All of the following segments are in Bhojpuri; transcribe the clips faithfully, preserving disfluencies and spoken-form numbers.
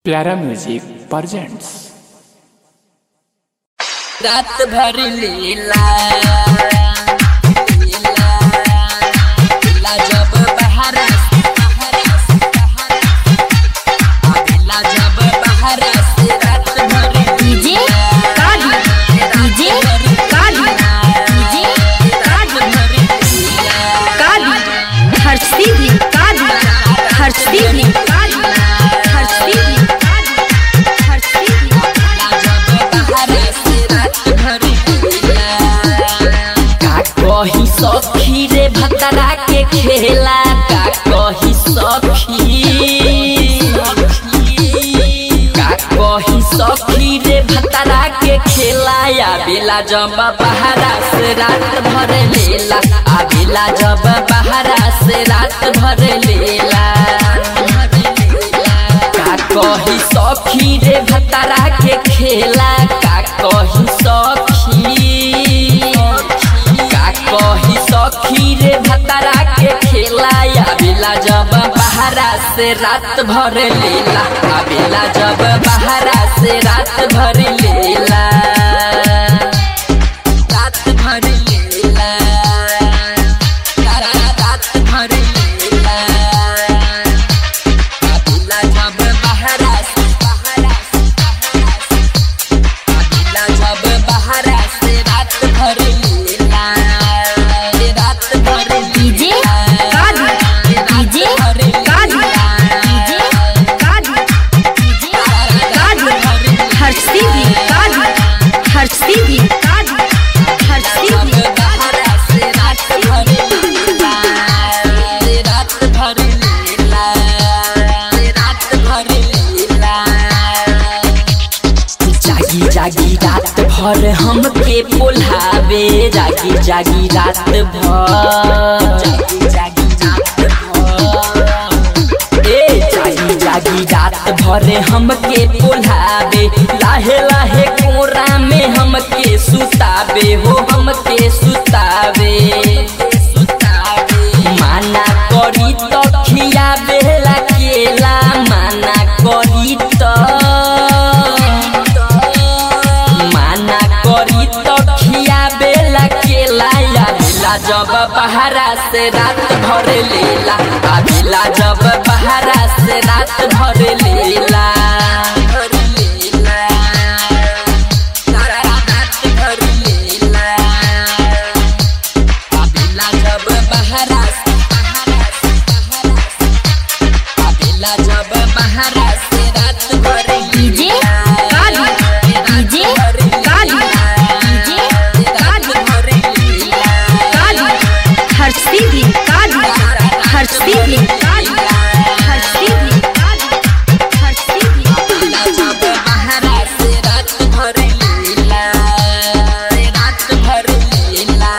प्यारा म्यूजिक प्रेजेंट्स। रात भर लीला लीला लीला जब बाहर लीला जब बाहर से रात भर डीजे काली डीजे काली डीजे काली काली हर्षी भी काली हर्षी भी काली हर्षी भी हर्षी भी कही सखी रे भतरा के खेला का कही सखी का कही सखी रे भतरा के खेला आबेला जब बहरा से रात भर लेला आबेला जब बहरा से रात भर लेला का कही सखी रे भतरा के खेला का कही सखी कही सखी रे भतरा के खेला आबेला जब बहरा से रात भर लेला आबेला जब बहरा से रात भर लेला रात भर लेला रात भर लेला आबेला जब बहरा से बहरा से आबेला जब बहरा से रात भर लेला डीजे काली डीजे काली डीजे काली डीजे काली हर्षी भी काली हर्षी भी काली हर्षी भी बहरा से रात भर लेला रात भर लेला रात भर लेला जागी जागी रात भर हमके बोलावे जागी जागी रात भर जागी जागी रात भर ए जागी जागी रात भर हमके बोलावे लाहे लाहे कोरा में हमके सुतावे हो हमके सुतावे माना करी तो खियावे ला केला माना करी तो माना करी तो खियावे ला केला आबेला जब बहरा से रात भर लेला आबेला जब बहरा से रात भर लेला भर लेला रात भर लेला आबेला जब बहरा से आबेला जब बहरा से रात भर डीजे काली डीजे काली डीजे काली काली हर्षी भी काली हर्षी भी काली हर्षी भी काली हर्षी भी जब बहरा से रात भर लेला रात भर लेला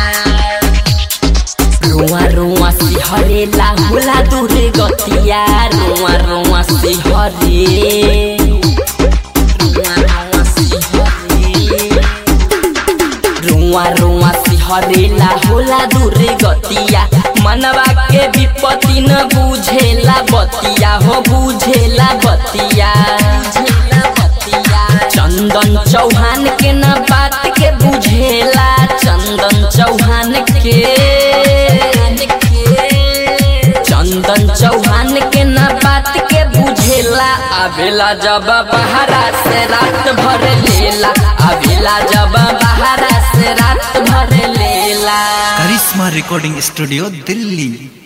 रुआ रुआ सिहरेला होला दूर गतिया रुआ रुआ सिहरे रुआ रुआ सिहरे रुआ रुआ सिहरेला होला दूर गतिया मनवा के विपत्ति न बुझेला बतिया हो बुझेला बतिया चंदन चौहान के न बात के बुझेला चंदन चौहान के चंदन चौहान के न बात के बुझेला आबेला जब बहरा से रात भर लेला आबेला जब बहरा से रात भर लेला। Karishma recording studio Delhi.